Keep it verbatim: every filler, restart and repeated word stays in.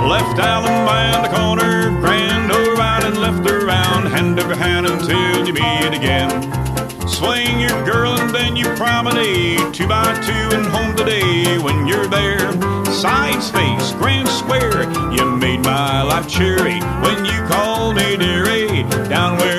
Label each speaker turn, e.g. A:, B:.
A: Left Allen by the corner, grand over right and left around, hand over hand until you meet again. Swing your girl and then you promenade, two by two and home today. When you're there, side space, grand square, you made my life cheery when you called me dearie. Down where